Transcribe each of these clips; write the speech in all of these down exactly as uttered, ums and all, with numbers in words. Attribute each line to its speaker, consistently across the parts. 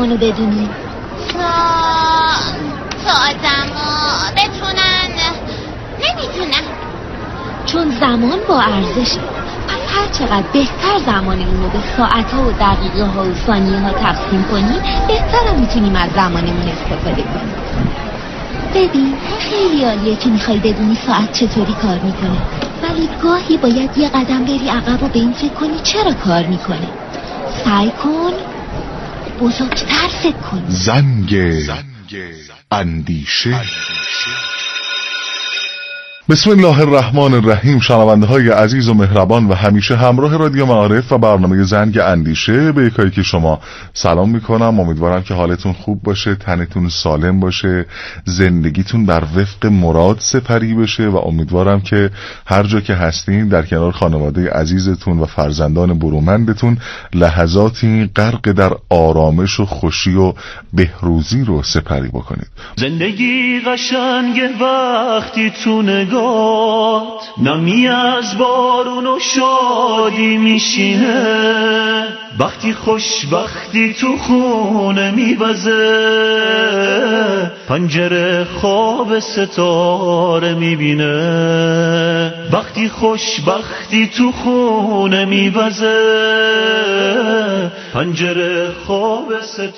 Speaker 1: زمانو بدونی؟
Speaker 2: تا تا آدما بتونن. نمیتونن،
Speaker 1: چون زمان با ارزشه. پس هر چقدر بهتر زمانمون رو به ساعت‌ها و دقیقه‌ها و ثانیه‌ها تقسیم کنیم، بهتر هم میتونیم از زمانمون استفاده کنیم. ببین، خیلی عالیه که میخوای بدونی ساعت چطوری کار میکنه، ولی گاهی باید یه قدم بری عقب و به این فکر کنی چرا کار میکنه. سعی کن بزرگتر فکر کن.
Speaker 3: زنگ اندیشه. بسم الله الرحمن الرحیم. شنونده های عزیز و مهربان و همیشه همراه رادیو معارف و برنامه زنگ اندیشه، به یکایی که شما سلام میکنم. امیدوارم که حالتون خوب باشه، تنتون سالم باشه، زندگیتون بر وفق مراد سپری بشه و امیدوارم که هر جا که هستین در کنار خانواده عزیزتون و فرزندان برومندتون لحظاتی غرق در آرامش و خوشی و بهروزی رو سپری بکنید.
Speaker 4: زندگی قشنگه وقتی تو نگاه نمی از بارون و شادی میشینه، وقتی خوشبختی تو خونه میوزه، پنجره خواب ستاره میبینه، وقتی خوشبختی تو خونه میوزه، پنجره خواب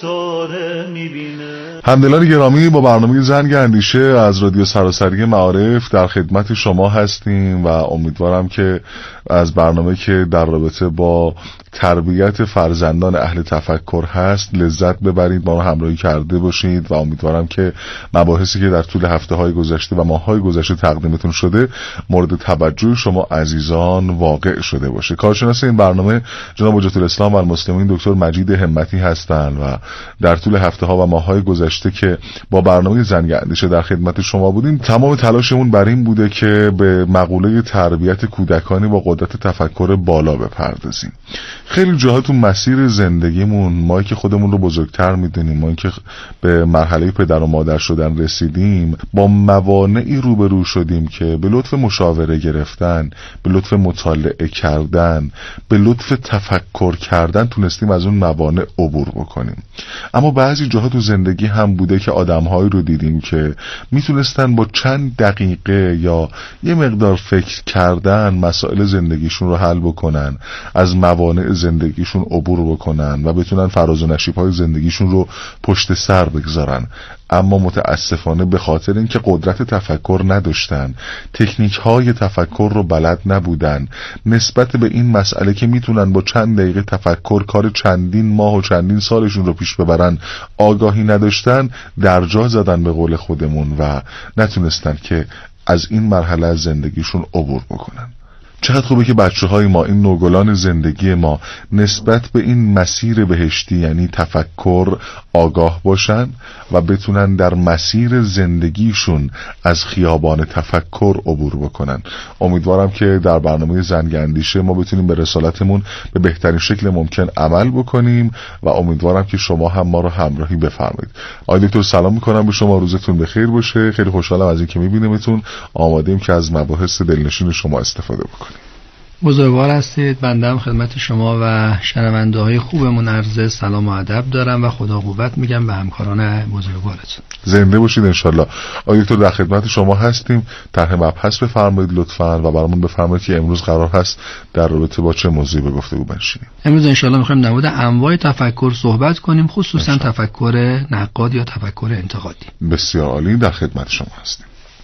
Speaker 4: ستاره میبینه.
Speaker 3: همدلان گرامی، با برنامه زنگ اندیشه از رادیو سراسری معارف در خدمت شما هستیم و امیدوارم که از برنامه که در رابطه با تربیت فرزندان اهل تفکر هست لذت ببرید، ما رو همراهی کرده باشید و امیدوارم که مباحثی که در طول هفته های گذشته و ماه های گذشته تقدیمتون شده مورد توجه شما عزیزان واقع شده باشه. کارشناس این برنامه جناب حجت الاسلام و المسلمین دکتر مجید همتی هستند و در طول هفته ها و ماه های گذشته که با برنامه زنگ اندیشه در خدمت شما بودیم، تمام تلاشمون بر این بوده که به مقوله تربیت کودکانی با قدرت تفکر بالا بپردازیم. خیلی جاها تو مسیر زندگیمون، ما که خودمون رو بزرگتر میدونیم، ما که به مرحله پدر و مادر شدن رسیدیم، با موانعی روبرو شدیم که به لطف مشاوره گرفتن، به لطف مطالعه کردن، به لطف تفکر کردن تونستیم از اون موانع عبور بکنیم. اما بعضی جاها تو زندگی هم بوده که آدم‌هایی رو دیدیم که میتونستن با چند دقیقه یا یه مقدار فکر کردن مسائل زندگیشون رو حل بکنن، از موانع زندگیشون عبور بکنن و بتونن فراز و نشیب‌های زندگیشون رو پشت سر بگذارن. اما متاسفانه به خاطر اینکه قدرت تفکر نداشتن، تکنیک‌های تفکر رو بلد نبودن، نسبت به این مسئله که میتونن با چند دقیقه تفکر کار چندین ماه و چندین سالشون رو پیش ببرن آگاهی نداشتن، در جا زدن به قول خودمون و نتونستن که از این مرحله از زندگیشون عبور بکنن. چقدر خوبه که بچه های ما، این نوگلان زندگی ما، نسبت به این مسیر بهشتی یعنی تفکر آگاه باشن و بتونن در مسیر زندگیشون از خیابان تفکر عبور بکنن. امیدوارم که در برنامه زنگ اندیشه ما بتونیم به رسالتمون به بهترین شکل ممکن عمل بکنیم و امیدوارم که شما هم ما رو همراهی بفرمایید. آقای دکتر سلام میکنم به شما، روزتون بخیر باشه. خیلی خوشحالم از اینکه میبینیمتون. آماده‌ایم که از مباحث دلنشین شما استفاده بکنیم.
Speaker 5: بزرگوار هستید. بنده هم خدمت شما و شنونده های خوبمون عرض سلام و ادب دارم و خدا قوت میگم به همکاران بزرگوارتون.
Speaker 3: زنده باشید انشالله. آقای دکتر در خدمت شما هستیم. طرح مبحث بفرمایید لطفاً و برامون بفرمایید که امروز قرار هست در رابطه با چه موضوعی به گفتگو بنشینیم.
Speaker 5: امروز انشالله میخوایم در مورد انواع تفکر صحبت کنیم، خصوصا انشالله. تفکر نقاد یا تفکر انتقادی.
Speaker 3: بسیار عالی، در خدمت شما هستیم.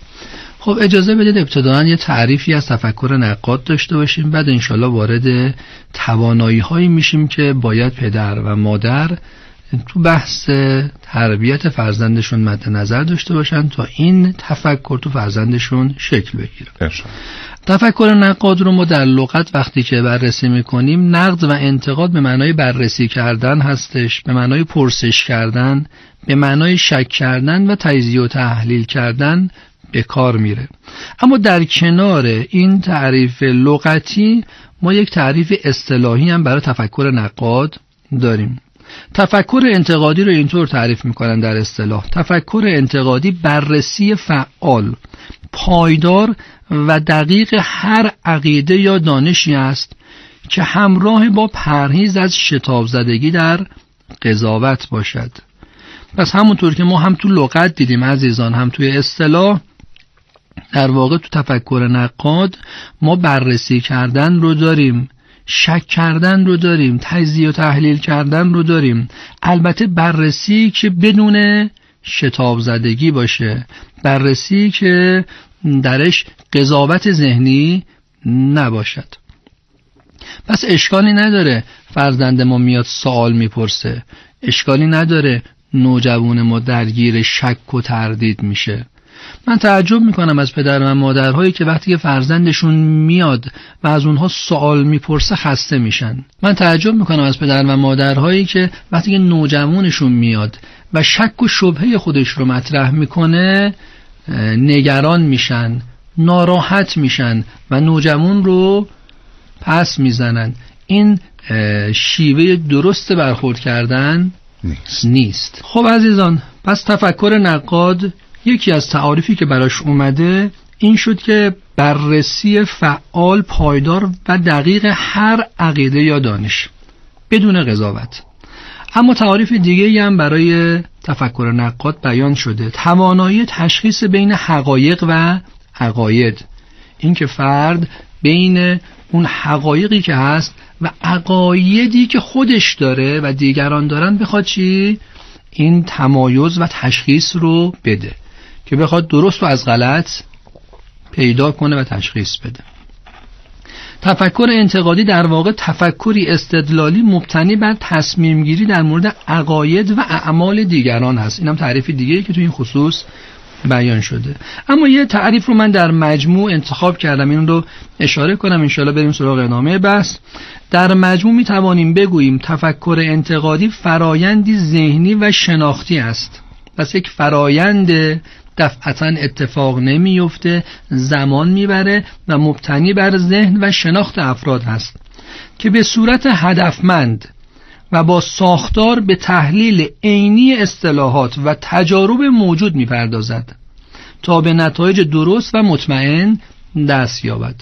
Speaker 5: خب اجازه بدید ابتداً یه تعریفی از تفکر نقاد داشته باشیم، بعد انشالله وارد توانایی هایی میشیم که باید پدر و مادر تو بحث تربیت فرزندشون مد نظر داشته باشن تا این تفکر تو فرزندشون شکل بگیره. انشالله. تفکر نقاد رو ما در لغت وقتی که بررسی میکنیم، نقد و انتقاد به معنای بررسی کردن هستش، به معنای پرسش کردن، به معنای شک کردن و تجزیه و تحلیل کردن به کار میره. اما در کنار این تعریف لغتی ما یک تعریف اصطلاحی هم برای تفکر نقاد داریم. تفکر انتقادی رو اینطور تعریف میکنن در اصطلاح: تفکر انتقادی بررسی فعال، پایدار و دقیق هر عقیده یا دانشی است که همراه با پرهیز از شتاب زدگی در قضاوت باشد. پس همونطور که ما هم تو لغت دیدیم عزیزان، هم توی اصطلاح، در واقع تو تفکر نقاد ما بررسی کردن رو داریم، شک کردن رو داریم، تجزیه و تحلیل کردن رو داریم. البته بررسی که بدون شتاب زدگی باشه، بررسی که درش قضاوت ذهنی نباشد. پس اشکالی نداره فرزند ما میاد سوال میپرسه، اشکالی نداره نوجوان ما درگیر شک و تردید میشه. من تعجب میکنم از پدر و مادرهایی که وقتی که فرزندشون میاد و از اونها سوال میپرسه خسته میشن. من تعجب میکنم از پدر و مادرهایی که وقتی که نوجوانشون میاد و شک و شبهه خودش رو مطرح میکنه نگران میشن، ناراحت میشن و نوجوان رو پس میزنن. این شیوه درست برخورد کردن نیست. نیست. خب عزیزان، پس تفکر نقاد یکی از تعاریفی که براش اومده این شد که بررسی فعال، پایدار و دقیق هر عقیده یا دانش بدون قضاوت. اما تعاریف دیگه‌ای هم برای تفکر نقاد بیان شده: توانایی تشخیص بین حقایق و عقاید. این که فرد بین اون حقایقی که هست و عقایدی که خودش داره و دیگران دارن بخواد چی؟ این تمایز و تشخیص رو بده، که بخواد درست و از غلط پیدا کنه و تشخیص بده. تفکر انتقادی در واقع تفکری استدلالی مبتنی بر تصمیم گیری در مورد عقاید و اعمال دیگران هست. اینم تعریف دیگه‌ای که تو این خصوص بیان شده. اما یه تعریف رو من در مجموع انتخاب کردم، این رو اشاره کنم، انشاءالله بریم سراغ ادامه بحث. در مجموع می توانیم بگوییم تفکر انتقادی فرایندی ذهنی و شناختی است. پس یک فرایند دفعتاً اتفاق نمیفته، زمان میبره و مبتنی بر ذهن و شناخت افراد هست که به صورت هدفمند و با ساختار به تحلیل عینی اصطلاحات و تجارب موجود میپردازد تا به نتایج درست و مطمئن دست یابد.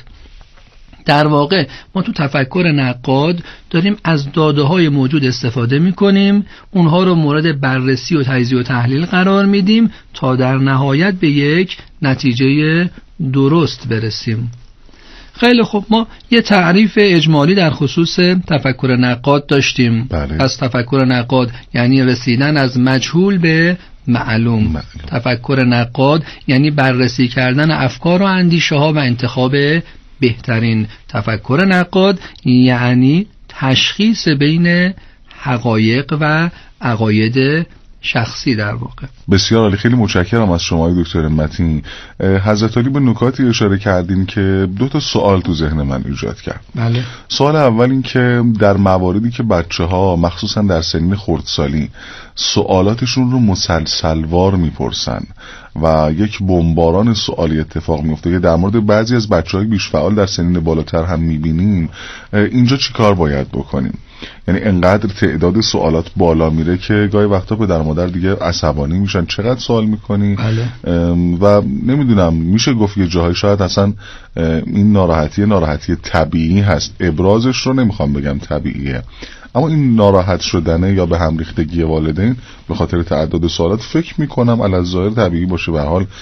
Speaker 5: در واقع ما تو تفکر نقاد داریم از داده های موجود استفاده میکنیم، اونها رو مورد بررسی و تجزیه و تحلیل قرار میدیم تا در نهایت به یک نتیجه درست برسیم. خیلی خوب، ما یه تعریف اجمالی در خصوص تفکر نقاد داشتیم.
Speaker 3: بله.
Speaker 5: پس تفکر نقاد یعنی رسیدن از مجهول به معلوم. معلوم. تفکر نقاد یعنی بررسی کردن افکار و اندیشه ها و انتخاب بهترین. تفکر نقاد یعنی تشخیص بین حقایق و عقاید شخصی در واقع.
Speaker 3: بسیار عالی، خیلی متشکرم از شما دکتر متین. حضرت علی به نکاتی اشاره کردین که دو تا سوال تو ذهن من ایجاد کرد.
Speaker 5: بله.
Speaker 3: سوال اول این که در مواردی که بچه‌ها مخصوصا در سنین خردسالی سوالاتشون رو مسلسلوار میپرسن و یک بمباران سوالی اتفاق میفته که در مورد بعضی از بچه‌های بیش فعال در سنین بالاتر هم میبینیم، اینجا چی کار باید بکنیم؟ یعنی انقدر تعداد سوالات بالا میره که گاهی وقتا پدر مادر دیگه عصبانی میشن، چقدر سوال میکنی؟
Speaker 5: بله.
Speaker 3: و نمیدونم، میشه گفت یه جاهای شاید اصلا این ناراحتی ناراحتی طبیعی هست، ابرازش رو نمیخوام بگم طبیعیه، اما این ناراحت شدنه یا به هم ریختگی والدین به خاطر تعداد سوالات فکر میکنم علی الظاهر طبیعی باشه. به هر حال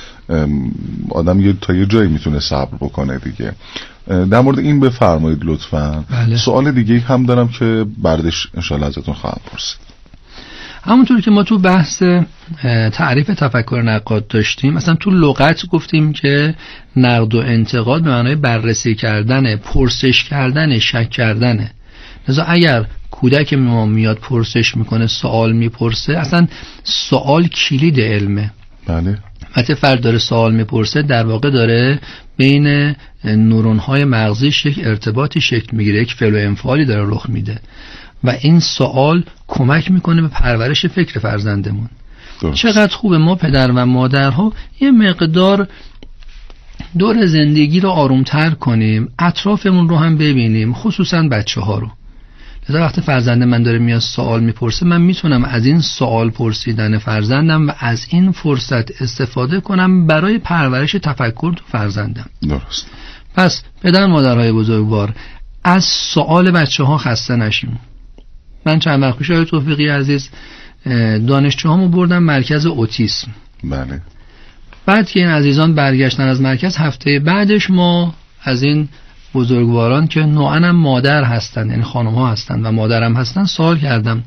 Speaker 3: آدم یه تا یه جایی میتونه صبر بکنه دیگه. در مورد این بفرمایید لطفاً.
Speaker 5: بله.
Speaker 3: سوال دیگه هم دارم که بعدش انشالله ازتون خواهم پرسید.
Speaker 5: همونطور که ما تو بحث تعریف تفکر نقاد داشتیم، مثلا تو لغت گفتیم که نقد و انتقاد به معنای بررسی کردن، پرسش کردن، شک کردنه. لذا اگر کودک ما میاد پرسش میکنه، سوال میپرسه، اصلا سوال کلید علمه.
Speaker 3: بله.
Speaker 5: وقتی فرد داره سوال میپرسه در واقع داره بین نورون‌های مغزیش یک ارتباطی شکل میگیره، یک فعل و انفعالی داره رخ میده و این سوال کمک میکنه به پرورش فکر فرزندمون. درست. چقدر خوبه ما پدر و مادرها یه مقدار دور زندگی رو آرومتر کنیم، اطرافمون رو هم ببینیم، خصوصا بچه ها رو. لذا وقتی فرزند من داره میاد سوال میپرسه، من میتونم از این سوال پرسیدن فرزندم و از این فرصت استفاده کنم برای پرورش تفکر تو فرزندم.
Speaker 3: درست.
Speaker 5: پس پدر مادرهای بزرگوار، از سوال بچه ها خسته نشیم. من چند وقت پیش آقای توفیقی عزیز دانشجوهامو بردم مرکز اوتیسم.
Speaker 3: بله.
Speaker 5: بعد که این عزیزان برگشتن از مرکز، هفته بعدش ما از این بزرگواران که نوعاً مادر هستن، یعنی خانم ها هستن و مادرم هستن، سوال کردم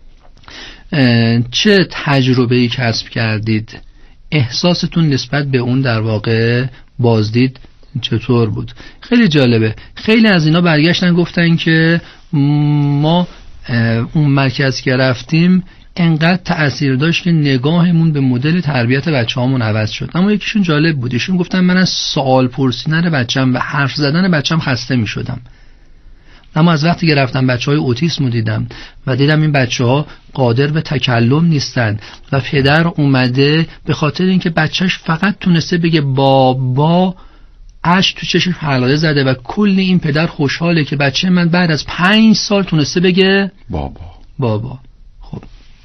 Speaker 5: چه تجربه‌ای کسب کردید؟ احساستون نسبت به اون در واقع بازدید چطور بود؟ خیلی جالبه. خیلی از اینا برگشتن گفتن که ما اون مرکز که رفتیم انقدر تأثیر داشت که نگاهمون به مدل تربیت بچه‌هامون عوض شد. اما یکیشون جالب بود، ایشون گفتن من از سوال پرسیدن بچه‌م و حرف زدن بچه‌م خسته می‌شدم، اما از وقتی که رفتم بچه‌های اوتیسم رو دیدم و دیدم این بچه‌ها قادر به تکلم نیستن و پدر اومده به خاطر اینکه بچه‌ش فقط تونسته بگه بابا، اشک تو چشم حلقه زده و کل این پدر خوشحاله که بچه من بعد از پنج سال تونسته بگه
Speaker 3: بابا
Speaker 5: بابا. خب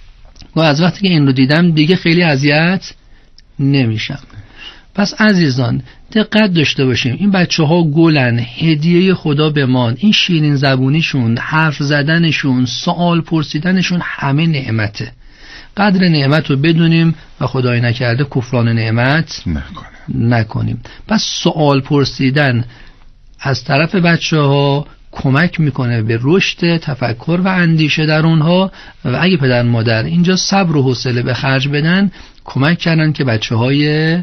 Speaker 5: و از وقتی که این رو دیدم دیگه خیلی اذیت نمیشم. پس عزیزان دقت داشته باشیم، این بچه ها گلن، هدیه خدا به ما. این شیرین زبونیشون، حرف زدنشون، سوال پرسیدنشون همه نعمته. قدر نعمت رو بدونیم و خدای نکرده کفران نعمت نکنیم. نکنیم. پس سوال پرسیدن از طرف بچه ها کمک میکنه به رشد تفکر و اندیشه در اونها و اگه پدر مادر اینجا صبر و حوصله به خرج بدن کمک کردن که بچه های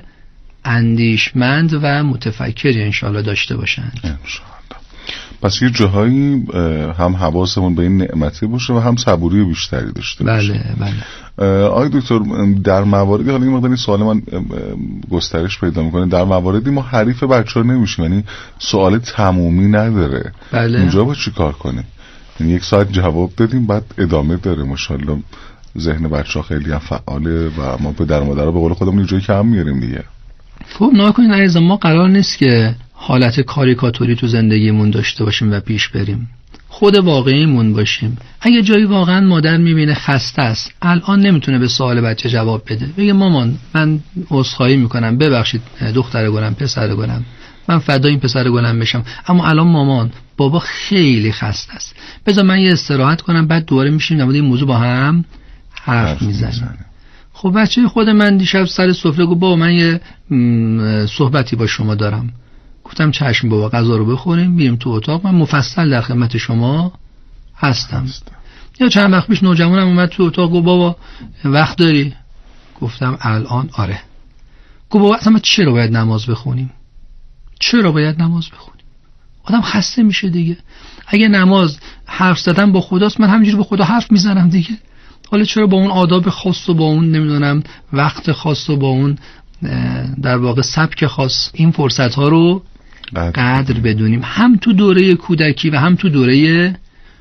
Speaker 5: اندیشمند و متفکری انشالله داشته باشن.
Speaker 3: انشالله. پس یه جاهایی هم حواسمون به این نعمته باشه و هم صبوری بیشتری داشته باشه.
Speaker 5: بله بله.
Speaker 3: آقای دکتر در مواردی، حالا این مقداری سوال من گسترش پیدا میکنه، در مواردی ما حریف بچه‌ها نمیشیم، یعنی سوال تمومی نداره.
Speaker 5: بله.
Speaker 3: اینجا با چی کار کنیم؟ یعنی یک ساعت جواب دادیم بعد ادامه داره. ماشاءالله ذهن بچه‌ها خیلی هم فعاله و ما به در مادرها به قول خودمون یه جایی کم میاریم دیگه.
Speaker 5: خب نگاه کنین عزیزم، ما قرار نیست که حالت کاریکاتوری تو زندگیمون داشته باشیم و پیش بریم، خود واقعیمون باشیم. اگه جایی واقعا مادر میبینه خسته است، الان نمیتونه به سوال بچه جواب بده، بگه مامان من عذرخواهی میکنم، ببخشید دختر گلم، پسر گلم، من فدای این پسر گلم بشم، اما الان مامان بابا خیلی خسته است، بذار من یه استراحت کنم، بعد دوباره میشیم در مورد این موضوع با هم حرف میزنیم. خب بچه خود من دیشب سر سفره گفت بابا من یه صحبتی با شما دارم. گفتم چشم بابا، غذا رو بخوریم بریم تو اتاق، من مفصل در خدمت شما هستم. هستم. یا چند وقت پیش نوجوانم اومد تو اتاق گفت بابا وقت داری؟ گفتم الان آره. گفت بابا اصلا ما چرا باید نماز بخونیم؟ چرا باید نماز بخونیم؟ آدم خسته میشه دیگه. اگه نماز حرف زدن با خداست، من همینجوری با خدا حرف میزنم دیگه. حالا چرا با اون آداب خاص و با اون نمیدونم وقت خاص و با اون در واقع سبک خاص این فرصت ها رو قدر بدونیم، هم تو دوره کودکی و هم تو دوره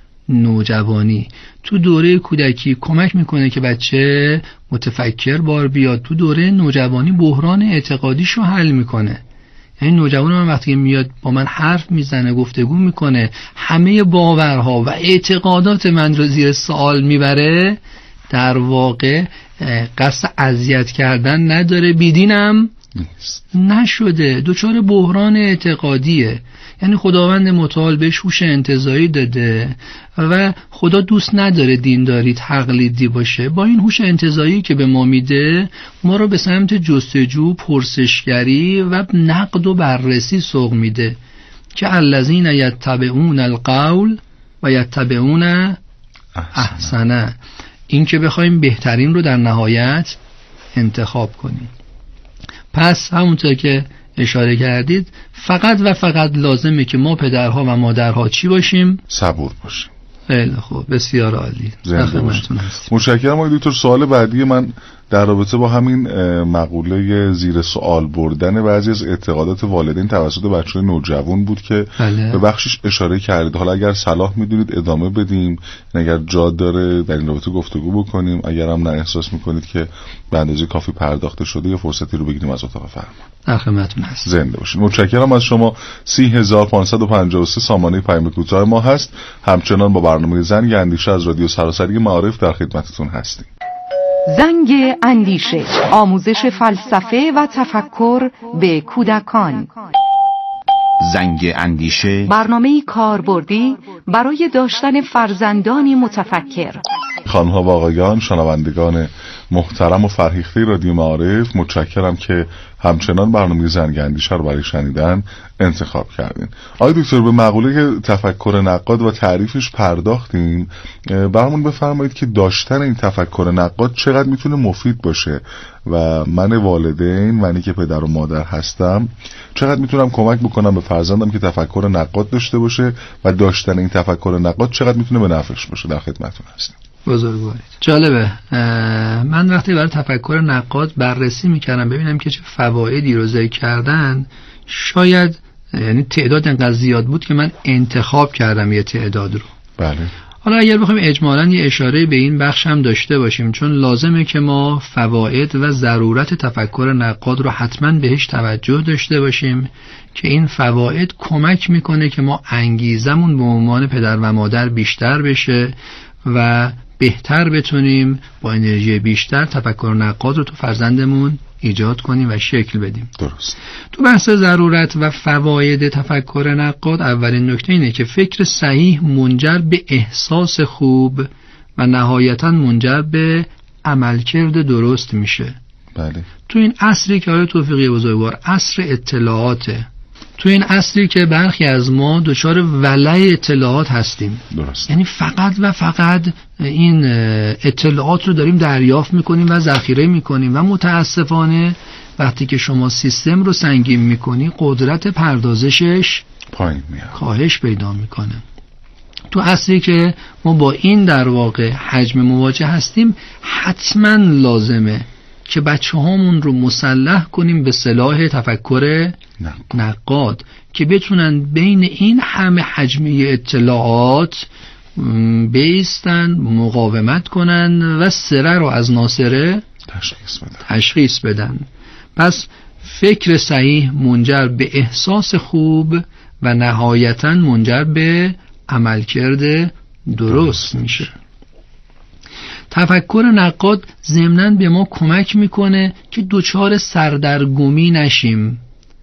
Speaker 5: نوجوانی. تو دوره کودکی کمک میکنه که بچه متفکر بار بیاد، تو دوره نوجوانی بحران اعتقادیشو حل میکنه. یعنی نوجوان من وقتی میاد با من حرف میزنه، گفتگو میکنه، همه باورها و اعتقادات من رو زیر سوال میبره، در واقع قصد اذیت کردن نداره، بیدینم نشده، دچار بحران اعتقادیه. یعنی خداوند متعال بهش هوش انتزاعی داده و خدا دوست نداره دینداری تقلیدی باشه. با این هوش انتزاعی که به ما میده، ما رو به سمت جستجو، پرسشگری و نقد و بررسی سوق میده که الذین یتبعون القول و یتبعون احسنه. این که بخوایم بهترین رو در نهایت انتخاب کنیم. پس همونطور که اشاره کردید فقط و فقط لازمه که ما پدرها و مادرها چی باشیم؟
Speaker 3: صبور باشیم.
Speaker 5: خیلی خوب، بسیار عالی.
Speaker 3: متشکرم آقای دکتر. سوال بعدی من در رابطه با همین مقوله زیر سوال بردن بعضی از اعتقادات والدین توسط بچه‌های نوجوان بود که بله. به بخشش اشاره کردید. حالا اگر صلاح میدونید ادامه بدیم، اگر جا داره در این رابطه گفتگو بکنیم، اگر هم نه احساس میکنید که به اندازه کافی پرداخته شده یا فرصتی رو بگیریم از اتاق فرمان.
Speaker 5: در خدمتتون هستم.
Speaker 3: زنده باشید. متشکرم از شما. سی هزار و پانصد و پنجاه و سه سامانه پیام کوتاه ما هست. همچنان با برنامه زنگ اندیشه از رادیو سراسری معارف در خدمتتون هستیم.
Speaker 6: زنگ اندیشه، آموزش فلسفه و تفکر به کودکان.
Speaker 7: زنگ اندیشه،
Speaker 6: برنامه‌ای کاربردی برای داشتن فرزندانی متفکر.
Speaker 3: خانم‌ها و آقایان، شنوندگان محترم و فرهیخته رادیو معارف، متشکرم که همچنان برنامه زنگ اندیشه رو برای شنیدن انتخاب کردین. آقای دکتر، به مقوله تفکر نقاد و تعریفش پرداختیم. برامون بفرمایید که داشتن این تفکر نقاد چقدر میتونه مفید باشه و من والدین، منی که پدر و مادر هستم، چقدر میتونم کمک بکنم به فرزندم که تفکر نقاد داشته باشه و داشتن این تفکر نقاد چقدر میتونه به نفعش باشه. در خدمتتون هستیم.
Speaker 5: بزرگوارید. جالبه، من وقتی برای تفکر نقاد بررسی میکردم ببینم که چه فوایدی رو ذکر کردن، شاید یعنی تعداد انقدر زیاد بود که من انتخاب کردم یه تعداد رو.
Speaker 3: بله.
Speaker 5: حالا اگر بخوایم اجمالاً یه اشاره به این بخش هم داشته باشیم، چون لازمه که ما فواید و ضرورت تفکر نقاد رو حتما بهش توجه داشته باشیم که این فواید کمک میکنه که ما انگیزمون به عنوان پدر و مادر بیشتر بشه و بهتر بتونیم با انرژی بیشتر تفکر نقاد رو تو فرزندمون ایجاد کنیم و شکل بدیم.
Speaker 3: درست.
Speaker 5: تو بحث ضرورت و فواید تفکر نقاد، اولین نکته اینه که فکر صحیح منجر به احساس خوب و نهایتاً منجر به عملکرد درست میشه.
Speaker 3: بله.
Speaker 5: تو این عصری که آقای توفیقی بزرگوار عصر اطلاعاته، تو این عصری که برخی از ما دچار ولع اطلاعات هستیم،
Speaker 3: درست.
Speaker 5: یعنی فقط و فقط این اطلاعات رو داریم دریافت میکنیم و ذخیره میکنیم و متاسفانه وقتی که شما سیستم رو سنگین میکنی قدرت پردازشش
Speaker 3: پایین میاد،
Speaker 5: کاهش پیدا میکنه. تو عصری که ما با این در واقع حجم مواجه هستیم، حتما لازمه که بچه هامون رو مسلح کنیم به سلاح تفکر نقاد که بتونن بین این همه حجمی اطلاعات بیستن، مقاومت کنن و سره رو از ناسره
Speaker 3: تشخیص بدن.
Speaker 5: تشخیص بدن. پس فکر صحیح منجر به احساس خوب و نهایتاً منجر به عملکرد درست میشه. تفکر نقاد ضمناً به ما کمک میکنه که دوچار سردرگمی نشیم،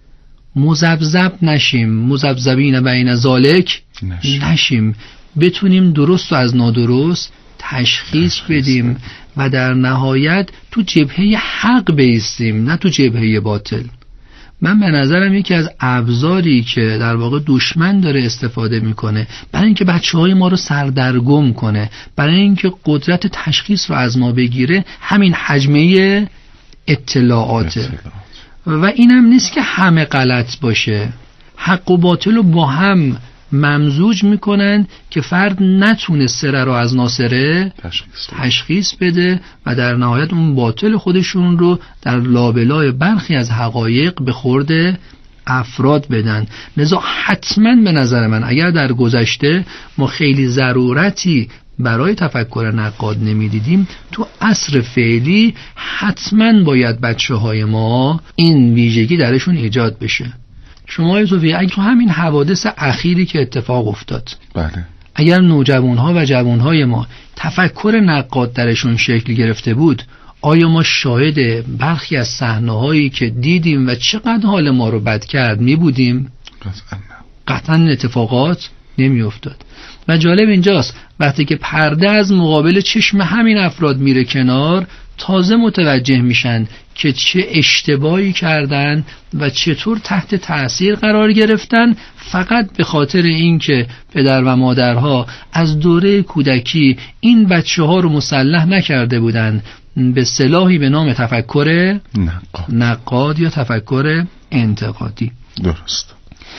Speaker 5: مذبذب نشیم، مذبذبین بین ذالک نشیم. نشیم بتونیم درست و از نادرست تشخیص بدیم و در نهایت تو جبهه حق بایستیم، نه تو جبهه باطل. من به نظرم یکی از ابزاری که در واقع دشمن داره استفاده میکنه برای اینکه بچهای ما رو سردرگم کنه، برای اینکه قدرت تشخیص رو از ما بگیره، همین حجمه اطلاعاته. اطلاعات. و اینم نیست که همه غلط باشه، حق و باطل رو با هم ممزوج میکنن که فرد نتونه سره رو از ناسره تشخیص, تشخیص بده و در نهایت اون باطل خودشون رو در لابلای برخی از حقایق به خورد افراد بدن. لذا حتما به نظر من اگر در گذشته ما خیلی ضرورتی برای تفکر نقاد نمیدیدیم، تو عصر فعلی حتما باید بچه های ما این ویژگی درشون ایجاد بشه. شما توفیق، اگر تو همین حوادث اخیری که اتفاق افتاد،
Speaker 3: بله،
Speaker 5: اگر نوجوانها و جوانهای ما تفکر نقاد درشون شکل گرفته بود، آیا ما شاهد برخی از صحنه‌هایی که دیدیم و چقدر حال ما رو بد کرد می بودیم؟
Speaker 3: قطعا
Speaker 5: قطعا اتفاقات نمی افتاد. و جالب اینجاست وقتی که پرده از مقابل چشم همین افراد میره کنار، تازه متوجه میشن که چه اشتباهی کردن و چطور تحت تأثیر قرار گرفتن، فقط به خاطر اینکه پدر و مادرها از دوره کودکی این بچه ها رو مسلح نکرده بودن به سلاحی به نام تفکر
Speaker 3: نقاد,
Speaker 5: نقاد یا تفکر انتقادی.
Speaker 3: درست.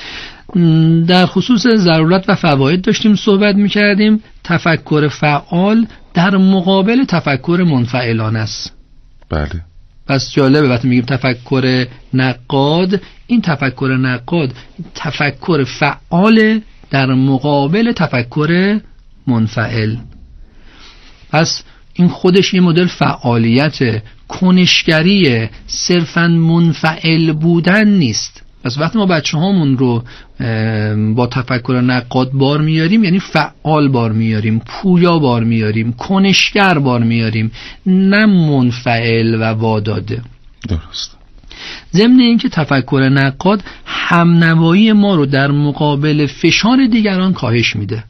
Speaker 5: در خصوص ضرورت و فواید داشتیم صحبت میکردیم. تفکر فعال در مقابل تفکر منفعلانه است.
Speaker 3: بله.
Speaker 5: پس جالبه وقتی میگیم تفکر نقاد، این تفکر نقاد تفکر فعال در مقابل تفکر منفعل. پس این خودش یه مدل فعالیت کنشگری، صرفاً منفعل بودن نیست. پس وقتی ما بچه هامون رو با تفکر نقاد بار میاریم، یعنی فعال بار میاریم، پویا بار میاریم، کنشگر بار میاریم، نه منفعل و واداده.
Speaker 3: درست.
Speaker 5: ضمن اینکه تفکر نقاد همنوایی ما رو در مقابل فشار دیگران کاهش میده.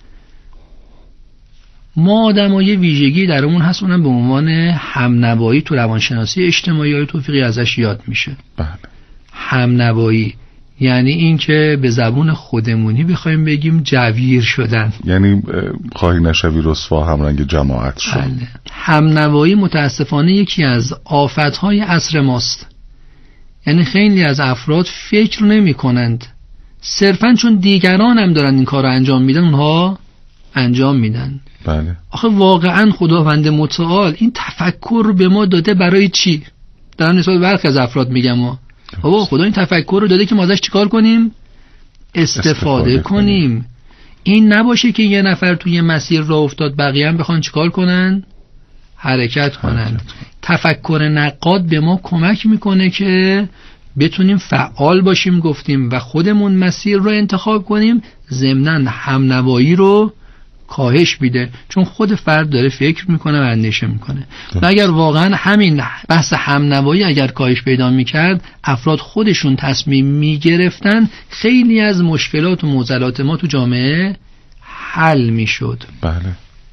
Speaker 5: ما آدم‌ها یه ویژگی درمون هست، اونم به عنوان همنوایی تو روانشناسی اجتماعی های توفیقی ازش یاد میشه.
Speaker 3: بله.
Speaker 5: همنوایی یعنی این که به زبون خودمونی بخوایم بگیم جویر شدن،
Speaker 3: یعنی خواهی نشوی رسوا همرنگ جماعت شد.
Speaker 5: بله. همنوایی متاسفانه یکی از آفت‌های عصر ماست. یعنی خیلی از افراد فکر نمی کنند، صرفاً چون دیگران هم دارن این کار رو انجام میدن اونها انجام میدن.
Speaker 3: بله.
Speaker 5: آخه واقعاً خداوند متعال این تفکر رو به ما داده برای چی؟ دارم نسبت برخی از افراد میگم ما بابا خدا این تفکر رو داده که ما ازش چیکار کنیم؟ استفاده, استفاده کنیم. کنیم. این نباشه که یه نفر توی یه مسیر راه افتاد بقیه هم بخوان چیکار کنن؟ حرکت کنن. حرکت. تفکر نقاد به ما کمک میکنه که بتونیم فعال باشیم گفتیم و خودمون مسیر رو انتخاب کنیم، ضمناً همنوایی رو کاهش میده، چون خود فرد داره فکر میکنه و اندیشه میکنه. و اگر واقعا همین بحث همنوایی اگر کاهش پیدا میکرد، افراد خودشون تصمیم میگرفتن، خیلی از مشکلات و معضلات ما تو جامعه حل میشد.
Speaker 3: بله.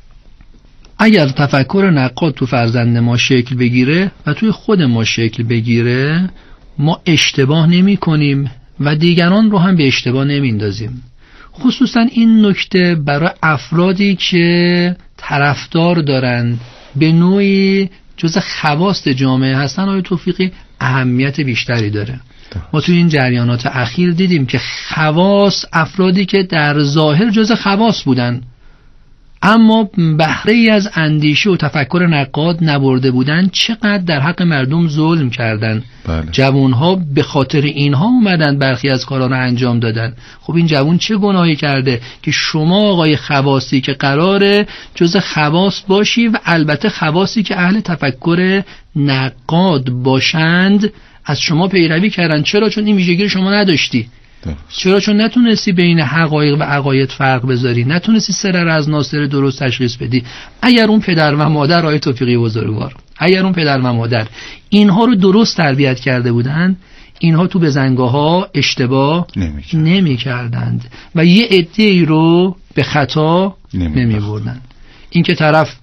Speaker 5: اگر تفکر نقاد تو فرزند ما شکل بگیره و توی خود ما شکل بگیره، ما اشتباه نمی کنیم و دیگران رو هم به اشتباه نمیندازیم. خصوصا این نکته برای افرادی که طرفدار دارن به نوعی جز خواص جامعه هستن، آقای توفیقی اهمیت بیشتری داره. ما توی این جریانات اخیر دیدیم که خواص، افرادی که در ظاهر جز خواص بودن اما بهره ای از اندیشه و تفکر نقاد نبرده بودن، چقدر در حق مردم ظلم کردن.
Speaker 3: بله.
Speaker 5: جوانها به خاطر اینها اومدن برخی از کارا رو انجام دادن. خب این جوان چه گناهی کرده که شما آقای خواصی که قراره جز خواص باشی و البته خواصی که اهل تفکر نقاد باشند از شما پیروی کردن؟ چرا؟ چون این ویژگی شما نداشتی. چرا؟ چون نتونستی بین حقایق و عقاید فرق بذاری، نتونستی سر از ناصر درست تشخیص بدی. اگر اون پدر و مادر آقای توفیقی بزرگوار، اگر اون پدر و مادر اینها رو درست تربیت کرده بودن، اینها تو بزنگاه‌ها اشتباه نمی کردند و یه عده‌ای رو به خطا نمی بردن. این که طرف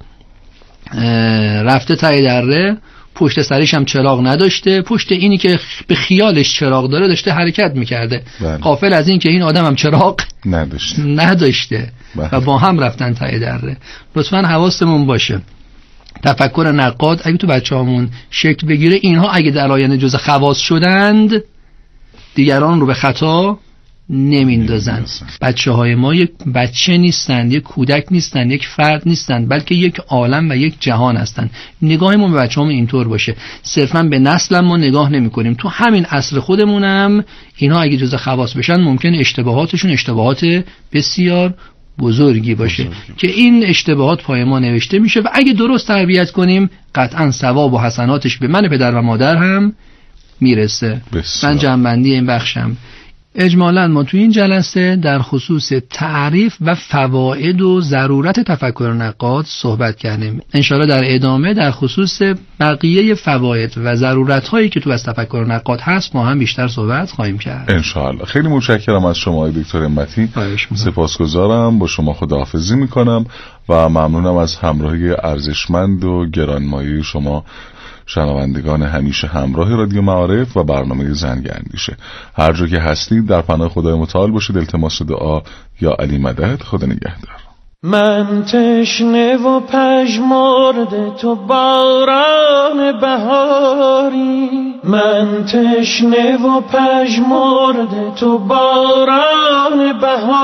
Speaker 5: رفته تای دره، پشت سرش هم چراغ نداشته، پشت اینی که به خیالش چراغ داره داشته حرکت میکرده، غافل از این که این آدم هم چراغ
Speaker 3: نداشته,
Speaker 5: نداشته. و با هم رفتن تای دره. لطفاً حواستمون باشه تفکر نقاد اگه تو بچه هامون شکل بگیره، اینها اگه در آینده جز خواص شدند دیگران رو به خطا نمیندازن. بچه های ما یک بچه نیستند، یک کودک نیستند، یک فرد نیستند، بلکه یک عالم و یک جهان هستند. نگاهمون به بچه همون اینطور باشه، صرفا به نسل ما نگاه نمی کنیم. تو همین اصل خودمونم اینها اگه جز خواص بشن ممکن اشتباهاتشون اشتباهات بسیار بزرگی باشه بزرگی. که این اشتباهات پای ما نوشته میشه و اگه درست تربیت کنیم قطعا ثواب و حسناتش به من پدر و مادر هم میرسه. من جنبندی این بخشم. اجمالاً ما توی این جلسه در خصوص تعریف و فواید و ضرورت تفکر نقاد صحبت کردیم. انشاءالله در ادامه در خصوص بقیه فواید و ضرورت‌هایی که تو از تفکر نقاد هست ما هم بیشتر صحبت خواهیم کرد.
Speaker 3: انشاءالله. خیلی متشکرم از شما دکتر همتی. سپاسگزارم. با شما خداحافظی میکنم و ممنونم از همراهی ارزشمند و گرانمایه شما شنوندگان همیشه همراه رادیو معارف و برنامه زنگ اندیشه. هر جا که هستید در پناه خدای متعال باشید. التماس دعا یا علی مدد. خدا نگهدار.
Speaker 4: من تشنه و پژمرده تو باران بهاری، من تشنه و پژمرده تو باران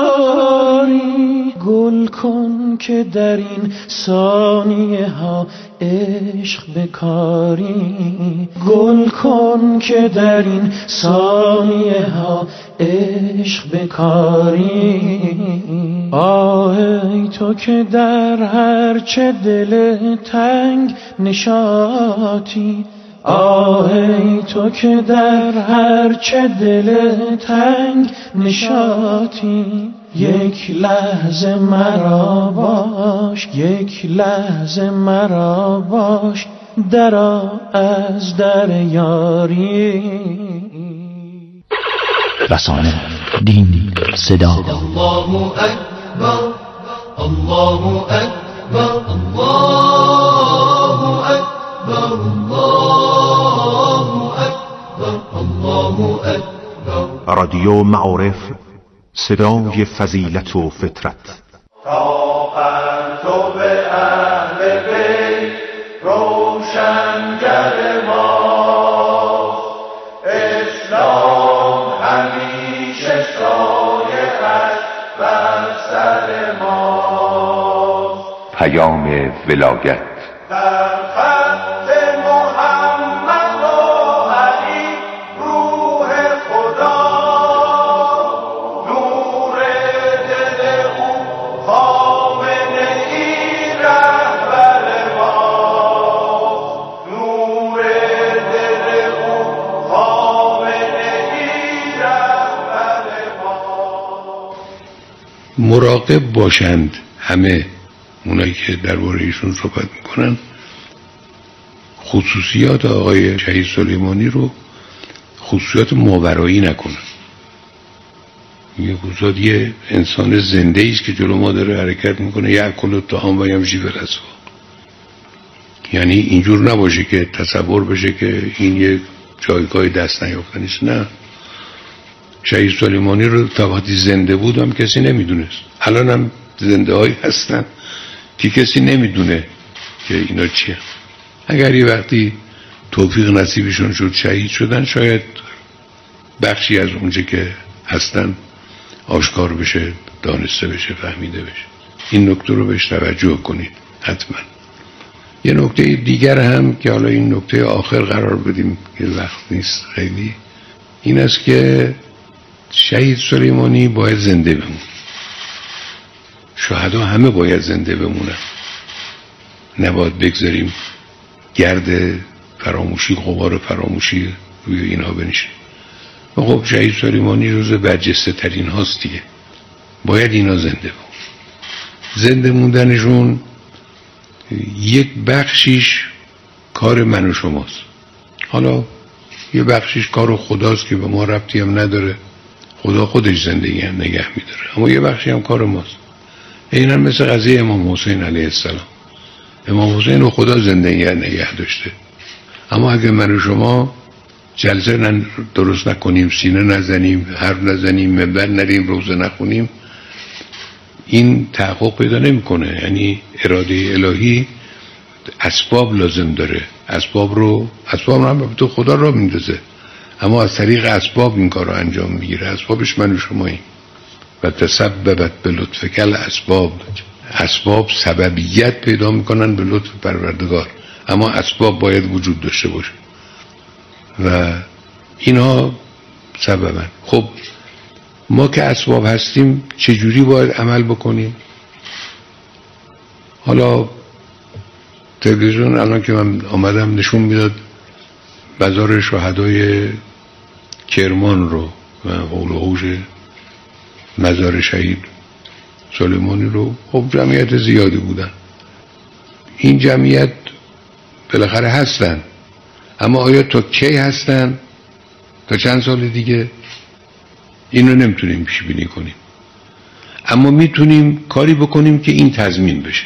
Speaker 4: بهاری، گل کن که در این ثانیه ها عشق بکاری، گل کن که در این ثانیه ها عشق بکاری. آه ای تو که در هر چه دل تنگ نشاطی، آه ای تو که در هر چه دل تنگ نشاطی، یک لحظه مرا باش، یک لحظه مرا باش، درآ از در یاری.
Speaker 7: رسانه، دین، صدا.
Speaker 4: الله اکبر، الله اکبر، الله اکبر، الله اکبر، الله اکبر.
Speaker 8: رادیو معارف، صدای فضیلت و فطرت.
Speaker 4: تا پرتو اهل بیت روشنگر ما، اسلام همیشه سایه اش بر سر ما.
Speaker 9: پیام ولایت
Speaker 4: در خط محمد و علی روح خدا، نور دل او خامنه ای رهبر ما، نور دل او خامنه ای رهبر ما.
Speaker 10: مراقب باشند همه اونایی که درباره ایشون صحبت میکنن، خصوصیات آقای شهید سلیمانی رو خصوصیات ماورایی نکنن. یه خصوصیات یه انسان زنده ایست که جلو ما داره حرکت میکنه، یه اکل و طعام و یمشی فی الاسواق. یعنی اینجور نباشه که تصور بشه که این یه جایگاه دست نیافتنیست. نه، شهید سلیمانی رو تا وقتی زنده بود هم کسی نمیدونست. الان هم زنده هایی هستن که کسی نمیدونه که اینا چیه. اگر یه وقتی توفیق نصیبشون شد شهید شدن، شاید بخشی از اونچه که هستن آشکار بشه، دانسته بشه، فهمیده بشه. این نکته رو بهش توجه کنید حتما. یه نکته دیگر هم که حالا این نکته آخر قرار بدیم که وقت نیست خیلی، این است که شهید سلیمانی باید زنده بمونه. شهدا همه باید زنده بمونن. نباید بگذاریم گرد فراموشی، غبار فراموشی روی اینها بنشه. و خب شهید سلیمانی روز برجسته ترین هاست دیگه. باید اینا زنده بمونن. زنده موندنشون یک بخشیش کار من و شماست. حالا یه بخشیش کار خداست که به ما ربطی هم نداره، خدا خودش زندگی هم نگه میداره. اما یه بخشی هم کار ماست. این هم مثل قضیه امام حسین علیه السلام. امام حسین رو خدا زندگی نگه داشته، اما اگه من و شما جلسه درست نکنیم، سینه نزنیم، حرف نزنیم، منبر نریم، روزه نخونیم، این تحقق پیدا نمیکنه. یعنی اراده الهی اسباب لازم داره. اسباب رو اسباب رو هم تو خدا را میندازه، اما از طریق اسباب این کار رو انجام میگیره. اسبابش من و شماییم. و تسببت به لطفک الاسباب. اسباب سببیت پیدا میکنن به لطف پروردگار، اما اسباب باید وجود داشته باشه و اینها سببن. خب ما که اسباب هستیم چجوری باید عمل بکنیم؟ حالا تلویزیون الان که من آمدم نشون میداد بازار شهدای کرمان رو و حول و حوش مزار شهید سلیمانی رو. خب جمعیت زیادی بودن. این جمعیت بالاخره هستن، اما آیا تا کی هستن؟ تا چند سال دیگه؟ اینو نمیتونیم پیش بینی کنیم، اما میتونیم کاری بکنیم که این تضمین بشه.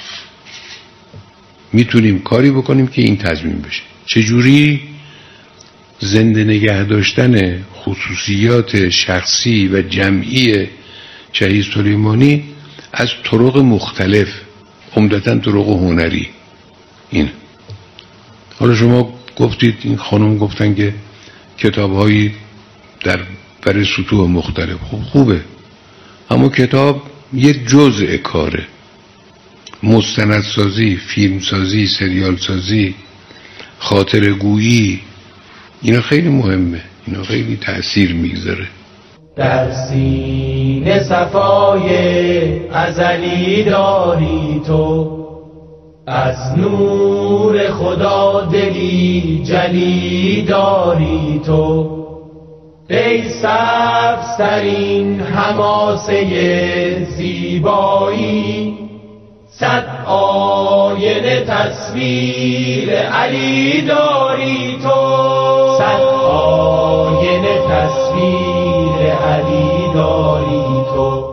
Speaker 10: میتونیم کاری بکنیم که این تضمین بشه. چجوری؟ زنده نگه داشتن خصوصیات شخصی و جمعی شهید سلیمانی از طرق مختلف، عمدتاً طرق هنری. این حالا شما گفتید، این خانم گفتن که کتاب‌هایی در برای سطوح مختلف. خب خوبه، اما کتاب یک جزء کاره. مستندسازی، فیلمسازی، سریال سازی، خاطرگویی، اینا خیلی مهمه، اینا خیلی تأثیر میگذاره.
Speaker 4: در سینه صفای ازلی داری تو، از نور خدا دلی جلی داری تو. ای سبزترین حماسه زیبایی، صد آینه تصویر علی داری تو، صد آینه تصویر علی داری تو.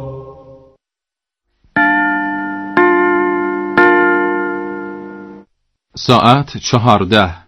Speaker 11: ساعت چهارده.